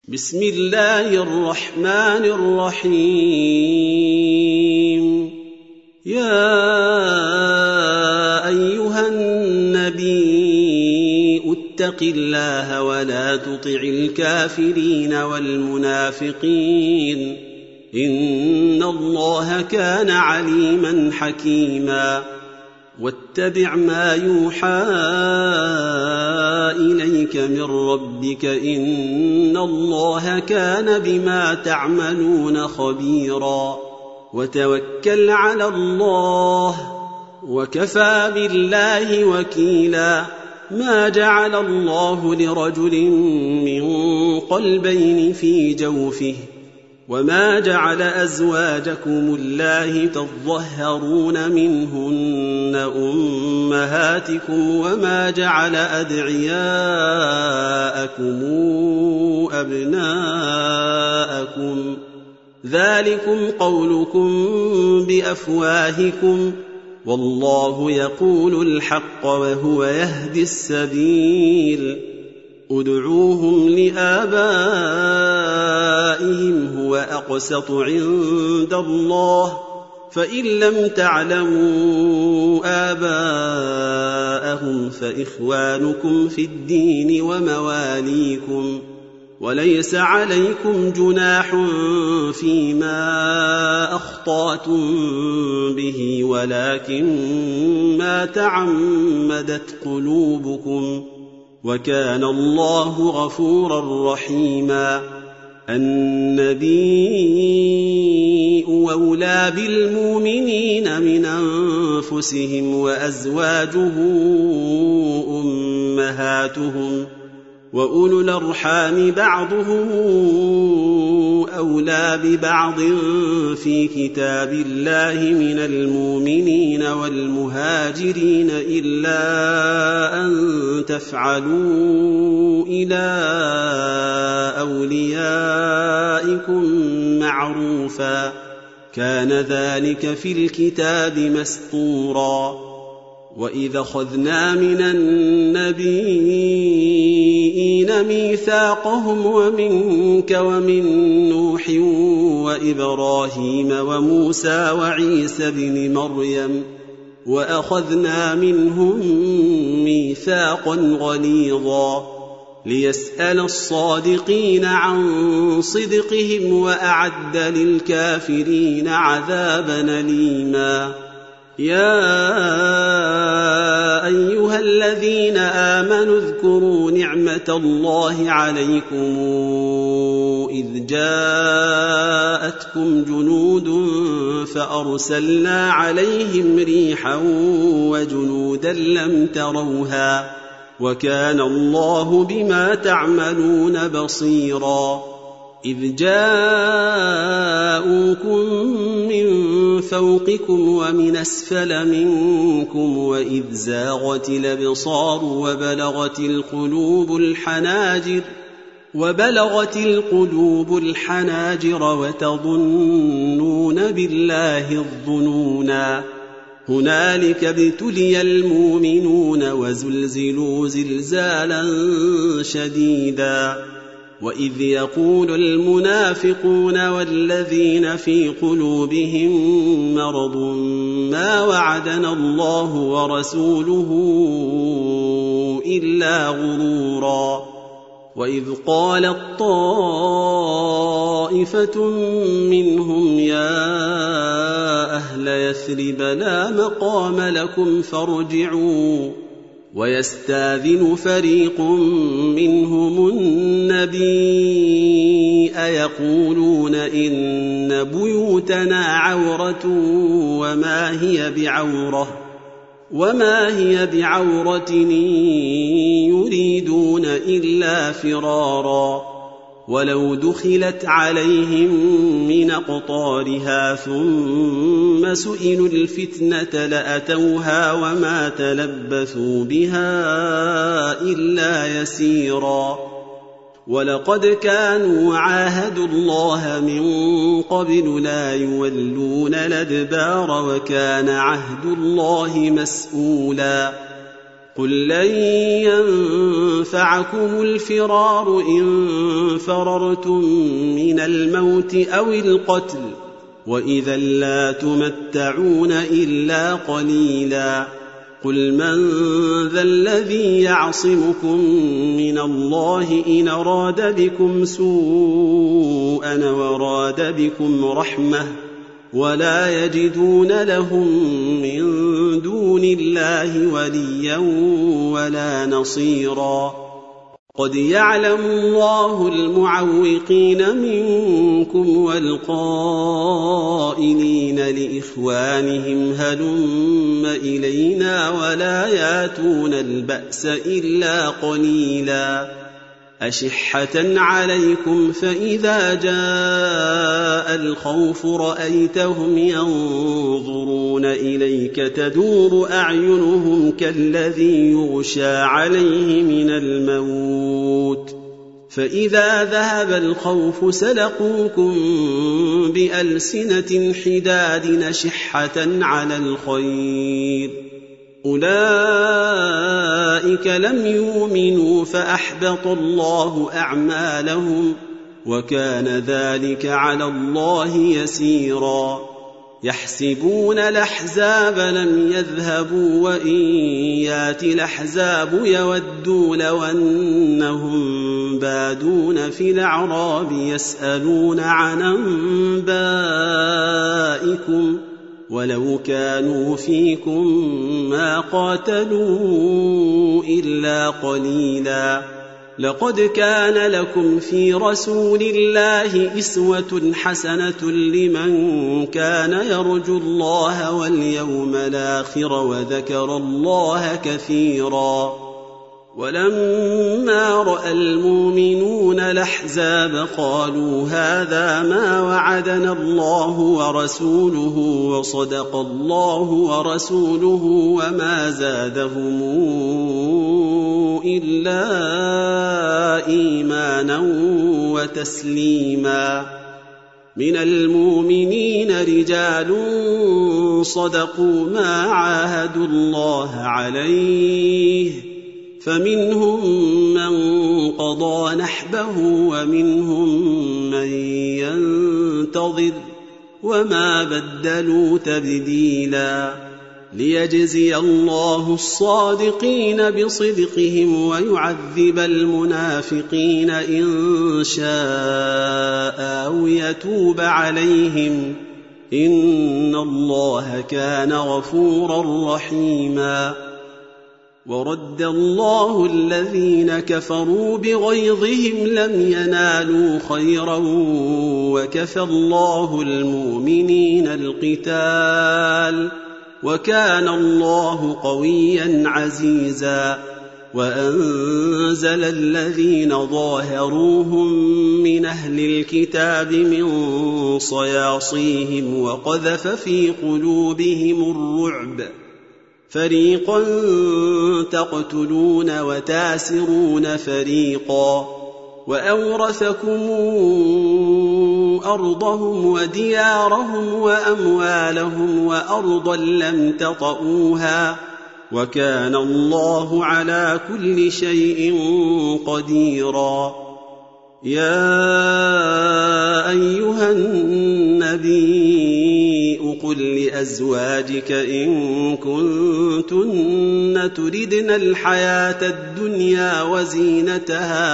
بسم الله الرحمن الرحيم. يا أيها النبي اتق الله ولا تطع الكافرين والمنافقين إن الله كان عليما حكيما. واتبع ما يوحى إليك من ربك إن الله كان بما تعملون خبيرا. وتوكل على الله وكفى بالله وكيلا. ما جعل الله لرجل من قلبين في جوفه وما جعل أزواجكم الله تظهرون منهن أمهاتكم وما جعل أدعياءكم أبناءكم ذلكم قولكم بأفواهكم والله يقول الحق وهو يهدي السبيل. ادعوهم لآبائهم هو أقسط عند الله فإن لم تعلموا آباءهم فإخوانكم في الدين ومواليكم وليس عليكم جناح فيما أخطأتم به ولكن ما تعمدت قلوبكم وكان الله غفورا رحيما. النبي أولى بالمؤمنين من أنفسهم وأزواجه أمهاتهم وأولو الأرحام بعضهم أولى ببعض في كتاب الله من المؤمنين والمهاجرين إلا أن تفعلوا إلى أوليائكم معروفا كان ذلك في الكتاب مسطورا. وإذا أخذنا من النبيين ميثاقهم ومنك ومن نوح وإبراهيم وموسى وعيسى بن مريم وأخذنا منهم ميثاقا غليظا ليسأل الصادقين عن صدقهم وأعد للكافرين عذابا أليما. يا أيها الذين آمنوا اذكروا نعمة الله عليكم إذ جاءتكم جنود فأرسلنا عليهم ريحا وجنودا لم تروها وكان الله بما تعملون بصيرا. إذ جاءوكم من فوقكم ومن أسفل منكم وإذ زاغت الأبصار وبلغت القلوب الحناجر وتظنون بالله الظنونا. هنالك ابتلي المؤمنون وزلزلوا زلزالا شديدا. وإذ يقول المنافقون والذين في قلوبهم مرض ما وعدنا الله ورسوله إلا غرورا. وإذ قالت طائفة منهم يا أهل يثرب لا مقام لكم فارجعوا ويستاذن فريق منهم النبي أيقولون إن بيوتنا عورة وما هي بعورة يريدون إلا فرارا. ولو دخلت عليهم من أقطارها ثم سئلوا الفتنة لأتوها وما تلبثوا بها إلا يسيرا. ولقد كانوا عاهدوا الله من قبل لا يولون الأدبار وكان عهد الله مسؤولا. قل لن ينفعكم الفرار إن فررتم من الموت أو القتل وإذا لا تمتعون إلا قليلا قل من ذا الذي يعصمكم من الله إن أراد بكم سوءا وراد بكم رحمة ولا يجدون لهم من دون الله وليا ولا نصيرا قد يعلم الله المعوقين منكم والقائلين لإخوانهم هلم إلينا ولا ياتون البأس إلا قليلا أشحة عليكم فإذا جاء الخوف رأيتهم ينظرون إليك تدور أعينهم كالذي يغشى عليه من الموت فإذا ذهب الخوف سلقوكم بألسنة حداد نشحة على الخير أولئك لم يؤمنوا فأحبط الله أعمالهم وكان ذلك على الله يسيرا يحسبون الأحزاب لم يذهبوا وإن يأتي الأحزاب يودوا لو أنهم بادون في الأعراب يسألون عن أنبائكم ولو كانوا فيكم ما قاتلوا إلا قليلا لقد كان لكم في رسول الله أسوة حسنة لمن كان يرجو الله واليوم الآخر وذكر الله كثيرا ولما رأى المؤمنون الأحزاب قالوا هذا ما وعدنا الله ورسوله وصدق الله ورسوله وما زادهم إلا إيمانا وتسليما من المؤمنين رجال صدقوا ما عاهدوا الله عليه فمنهم من قضى نحبه ومنهم من ينتظر وما بدلوا تبديلا ليجزي الله الصادقين بصدقهم ويعذب المنافقين إن شاء أو يتوب عليهم إن الله كان غفورا رحيما ورد الله الذين كفروا بغيظهم لم ينالوا خيرا وكفى الله المؤمنين القتال وكان الله قويا عزيزا وأنزل الذين ظاهروهم من أهل الكتاب من صياصيهم وقذف في قلوبهم الرعب فريقا تقتلون وتاسرون فريقا وأورثكم أرضهم وديارهم وأموالهم وأرضا لم تطئوها وكان الله على كل شيء قديرا يا أيها النبي قل لأزواجك إن كنتن تردن الحياة الدنيا وزينتها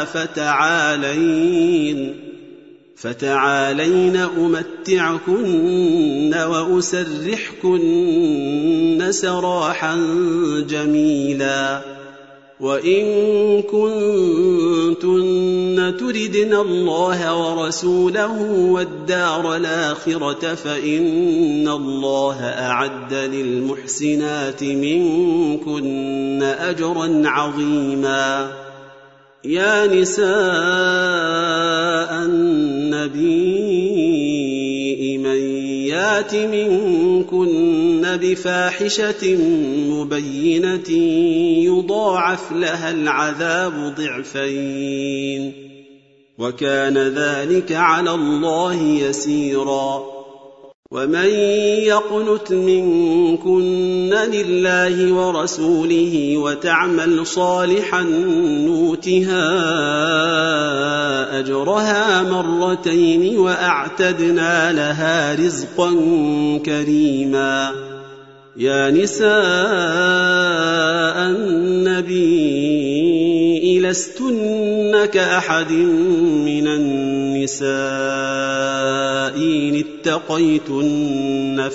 فتعالين أمتعكن وأسرحكن سراحا جميلا وإن كنتن تردن الله ورسوله والدار الآخرة فإن الله أعد للمحسنات منكن أجرا عظيما يا نساء النبي من يات منكن بفاحشة مبينة يضاعف لها العذاب ضعفين وكان ذلك على الله يسيرا ومن يقنت منكن لله ورسوله وتعمل صالحا نؤتها أجرها مرتين وأعتدنا لها رزقا كريما. يا نساء النبي لستن كأحد من النساء إن اتقيتن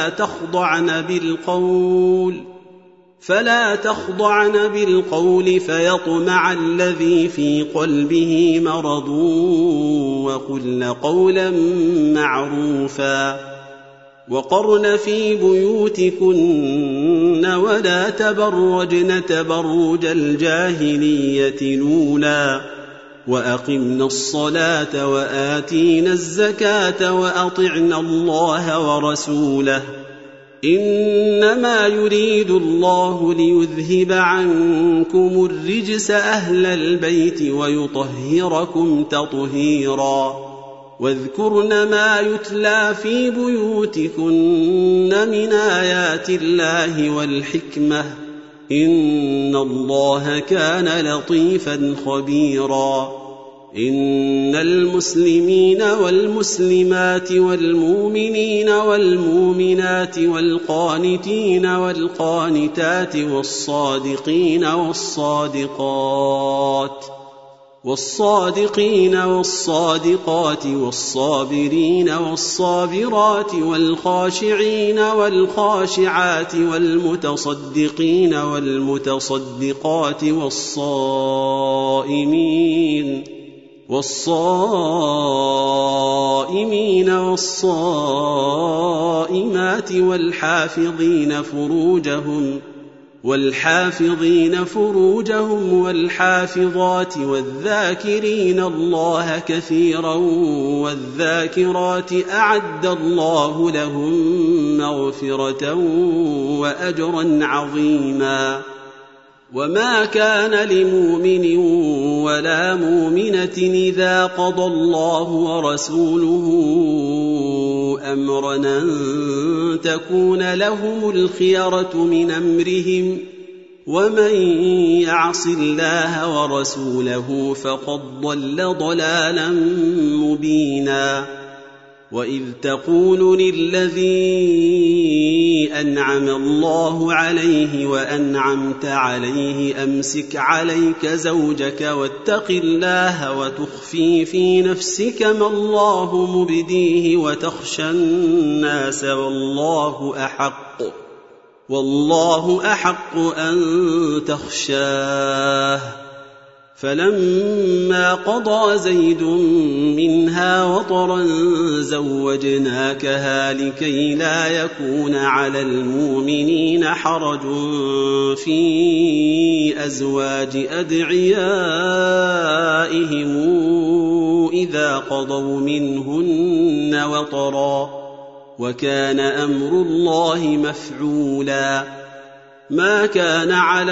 فلا تخضعن بالقول فيطمع الذي في قلبه مرض وقلن قولا معروفا. وقرن في بيوتكن ولا تبرجن تبرج الجاهلية الأولى وأقمن الصلاة وآتينا الزكاة وأطعنا الله ورسوله إنما يريد الله ليذهب عنكم الرجس أهل البيت ويطهركم تطهيرا. واذكرن ما يتلى في بيوتكن من آيات الله والحكمة إن الله كان لطيفا خبيرا. إن المسلمين والمسلمات والمؤمنين والمؤمنات والقانتين والقانتات والصادقين والصادقات والصابرين والصابرات والخاشعين والخاشعات والمتصدقين والمتصدقات والصائمين والصائمات والحافظين فروجهم والحافظات والذاكرين الله كثيرا والذاكرات أعد الله لهم مغفرة وأجرا عظيما. وما كان لمؤمن ولا مؤمنة إذا قضى الله ورسوله أمرا أن تكون لهم الخيرة من أمرهم ومن يعص الله ورسوله فقد ضل ضلالا مبينا. وإذ تقول للذي أنعم الله عليه وأنعمت عليه أمسك عليك زوجك واتق الله وتخفي في نفسك ما الله مبديه وتخشى الناس والله أحق أن تخشاه. فلما قضى زيد منها وطرا زوجناكها لكي لا يكون على المؤمنين حرج في أزواج أدعيائهم إذا قضوا منهن وطرا وكان أمر الله مفعولا. ما كان على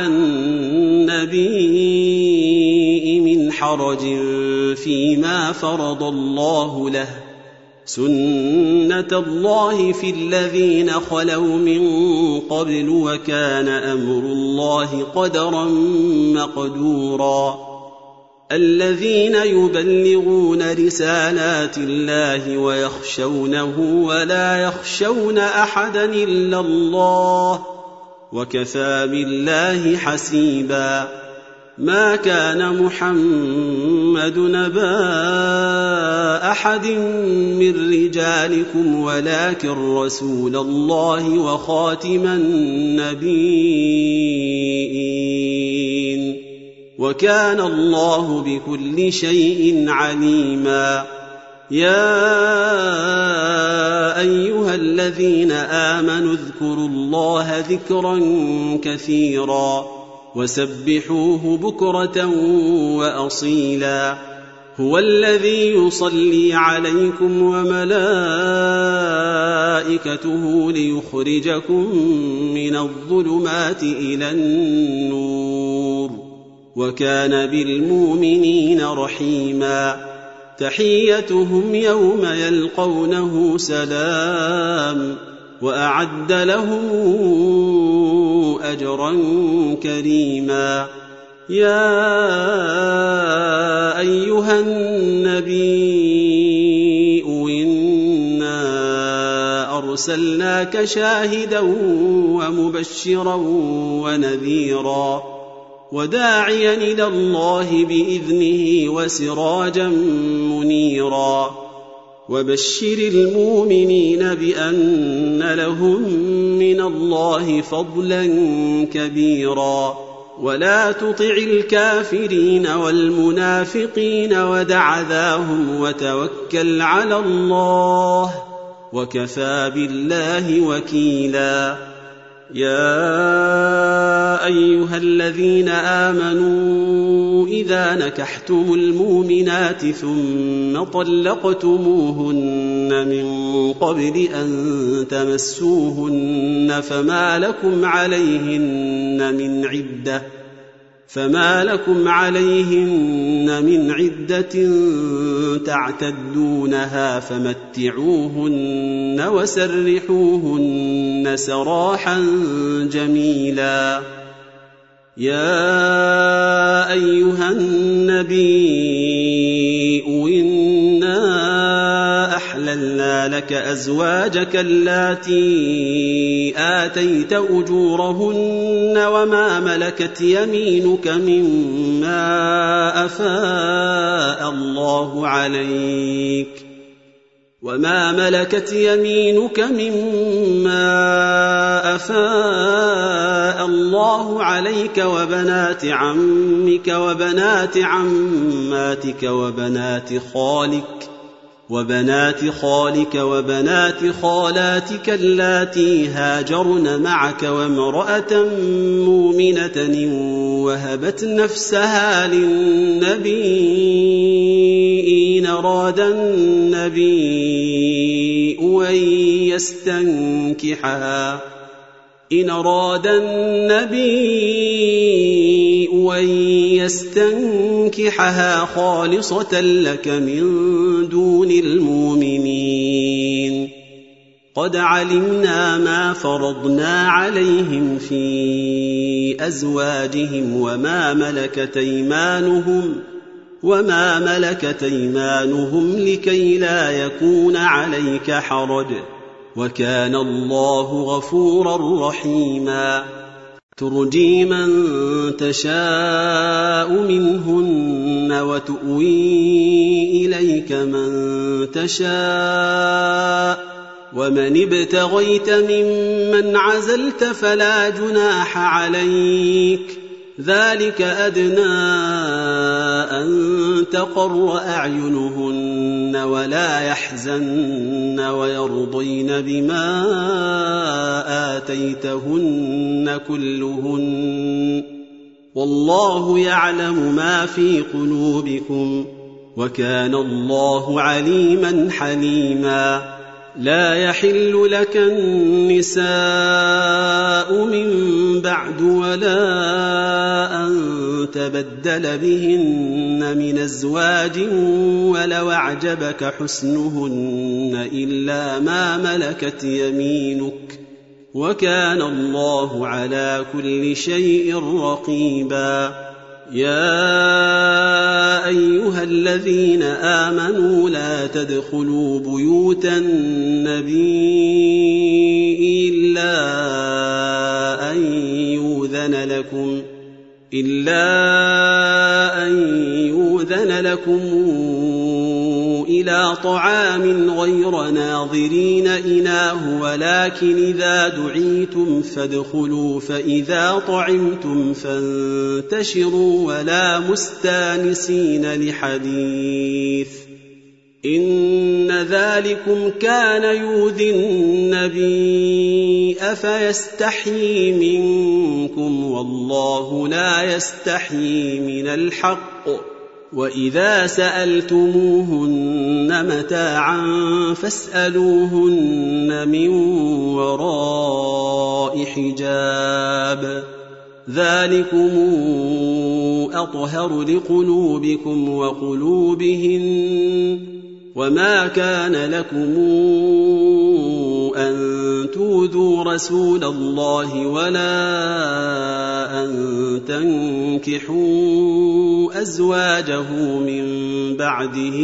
النبي من حرج فيما فرض الله له سنة الله في الذين خلوا من قبل وكان أمر الله قدرا مقدورا. الذين يبلغون رسالات الله ويخشونه ولا يخشون أحدا إلا الله وكفى بالله حسيبا. ما كان محمد نبا أحد من رجالكم ولكن رسول الله وخاتم النبيين وكان الله بكل شيء عليما. يا أيها الذين آمنوا اذكروا الله ذكرا كثيرا وسبحوه بكرة وأصيلا. هو الذي يصلي عليكم وملائكته ليخرجكم من الظلمات إلى النور وكان بالمؤمنين رحيما. تحيتهم يوم يلقونه سلام وأعد لهم أجرا كريما. يا أيها النبي إنا أرسلناك شاهدا ومبشرا ونذيرا وداعيا إلى الله بإذنه وسراجا منيرا وبشر المؤمنين بأن لهم من الله فضلا كبيرا ولا تطع الكافرين والمنافقين ودع ذاهم وتوكل على الله وكفى بالله وكيلا. يا أيها الذين آمنوا إذا نكحتم المؤمنات ثم طلقتموهن من قبل أن تمسوهن فما لكم عليهن من عدة تعتدونها فمتعوهن وسرحوهن سراحا جميلا. يا أيها النبي إنا أحللنا لك أزواجك اللاتي آتيت أجورهن وما ملكت يمينك مما أفاء الله عليك وبنات عمك وبنات عماتك وبنات خالك وبنات خالاتك اللاتي هاجرن معك وامرأة مؤمنة وهبت نفسها للنبي إن أراد النبي أن يستنكحها خالصة لك من دون المؤمنين. قد علمنا ما فرضنا عليهم في أزواجهم وما ملكت أيمانهم لكي لا يكون عليك حرج وكان الله غفورا رحيما. ترجي من تشاء منهن وتؤوي إليك من تشاء ومن ابتغيت ممن عزلت فلا جناح عليك ذلك أدنى أن تقر أعينهن ولا يحزن ويرضين بما آتيتهن كلهن والله يعلم ما في قلوبكم وكان الله عليما حليما. لا يحل لك النساء من بعد ولا أن تبدل بهن من أزواج ولو أعجبك حسنهن إلا ما ملكت يمينك وكان الله على كل شيء رقيبا. يا أيها الذين آمنوا لا تدخلوا بيوت النبي إلا أن يؤذن لكم إلى طعام غير ناظرين إناه ولكن إذا دعيتم فادخلوا فإذا طعمتم فانتشروا ولا مستانسين لحديث إن ذلكم كان يؤذي النبي أفيستحيي منكم والله لا يستحيي من الحق وإذا سألتموهن متاعا فاسألوهن من وراء حجاب ذلكم أطهر لقلوبكم وقلوبهن وما كان لكم أن تؤذوا رسول الله ولا أن تنكحوا أزواجه من بعده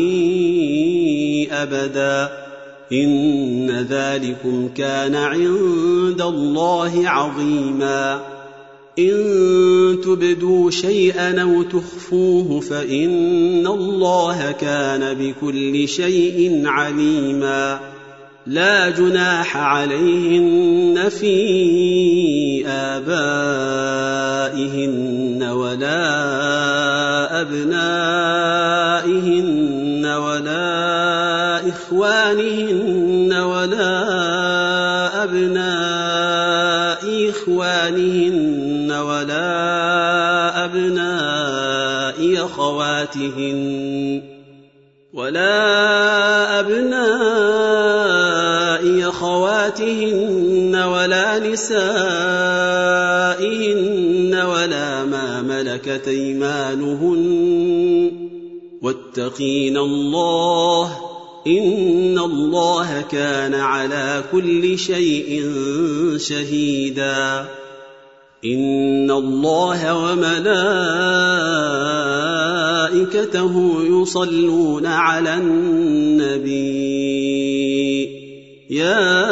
أبدا إن ذلكم كان عند الله عظيما إن تبدوا شيئا أو تخفوه فإن الله كان بكل شيء عليما لا جناح عليهن في آبائهن ولا أبنائهن ولا إخوانهن ولا أبناء إخوانهن ولا أبناء أخواتهن ولا نسائهن ولا ما ملكت أيمانهن واتقين الله إن الله كان على كل شيء شهيدا إن الله وملائكته يصلون على النبي يا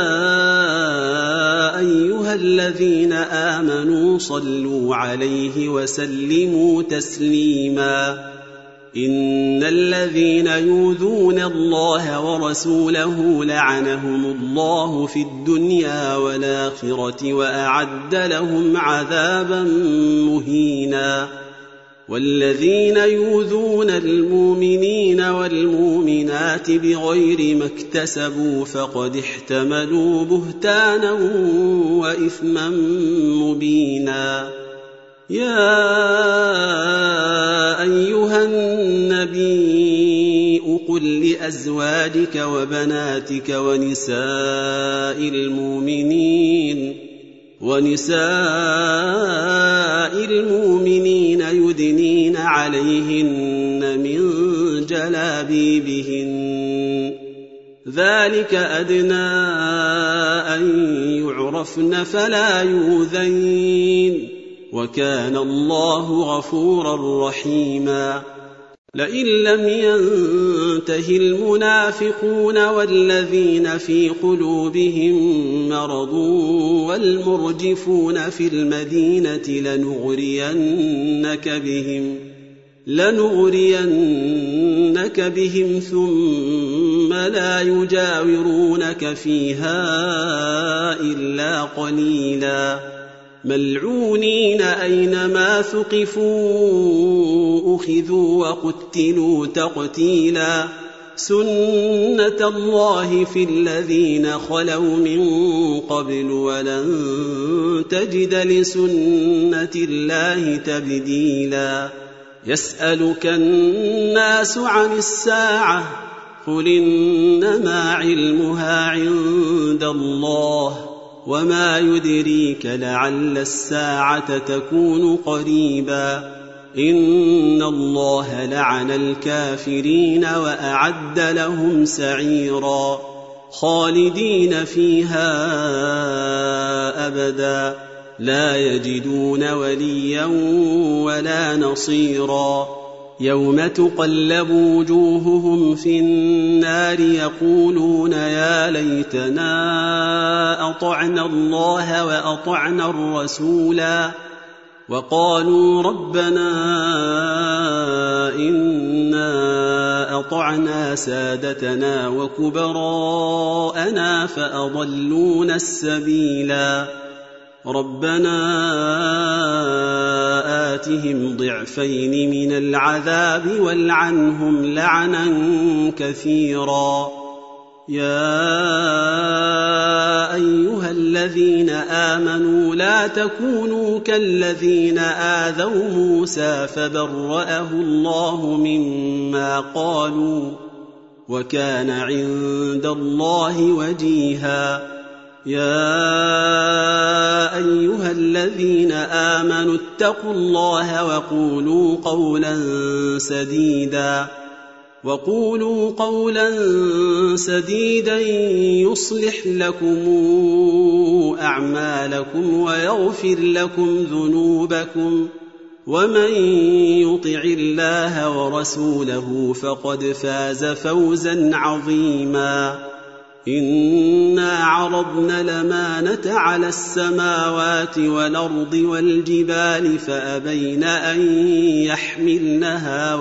أيها الذين آمنوا صلوا عليه وسلموا تسليما إن الذين يؤذون الله ورسوله لعنهم الله في الدنيا والآخرة وأعد لهم عذابا مهينا والذين يؤذون المؤمنين والمؤمنات بغير ما اكتسبوا فقد احتملوا بهتانا وإثما مبينا يا أيها النبي قل لأزواجك وبناتك ونساء المؤمنين يدنين عليهن من جلابيبهن ذلك أدنى أن يعرفن فلا يؤذين وكان الله غفورا رحيما لئن لم ينته المنافقون والذين في قلوبهم مرض والمرجفون في المدينة لنغرينك بهم ثم لا يجاورونك فيها إلا قليلا ملعونين أينما ثقفوا أخذوا وقتلوا تقتيلا سنة الله في الذين خلوا من قبل ولن تجد لسنة الله تبديلا يسألك الناس عن الساعة قل إنما علمها عند الله وما يدريك لعل الساعة تكون قريبا إن الله لعن الكافرين وأعد لهم سعيرا خالدين فيها أبدا لا يجدون وليا ولا نصيرا يوم تقلب وجوههم في النار يقولون يا ليتنا أطعنا الله وأطعنا الرسولا وقالوا ربنا إنا أطعنا سادتنا وكبراءنا فأضلونا السبيلا ربنا آتهم ضعفين من العذاب والعنهم لعنا كثيرا يا أيها الذين آمنوا لا تكونوا كالذين آذوا موسى فبرأه الله مما قالوا وكان عند الله وجيها يا أيها الذين آمنوا اتقوا الله وقولوا قولا سديدا يصلح لكم أعمالكم ويغفر لكم ذنوبكم ومن يطع الله ورسوله فقد فاز فوزا عظيما إنا عرضنا الأمانة على السماوات والأرض والجبال فأبين أن يحملنها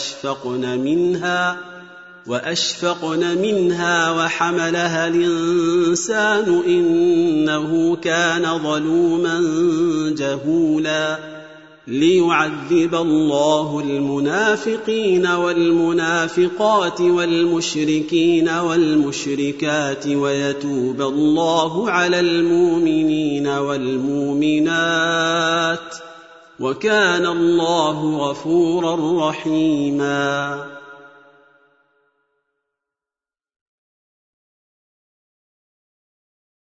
وأشفقن منها وحملها الإنسان إنه كان ظلوما جهولا ليعذب الله المنافقين والمنافقات والمشركين والمشركات ويتوب الله على المؤمنين والمؤمنات وكان الله غفورا رحيما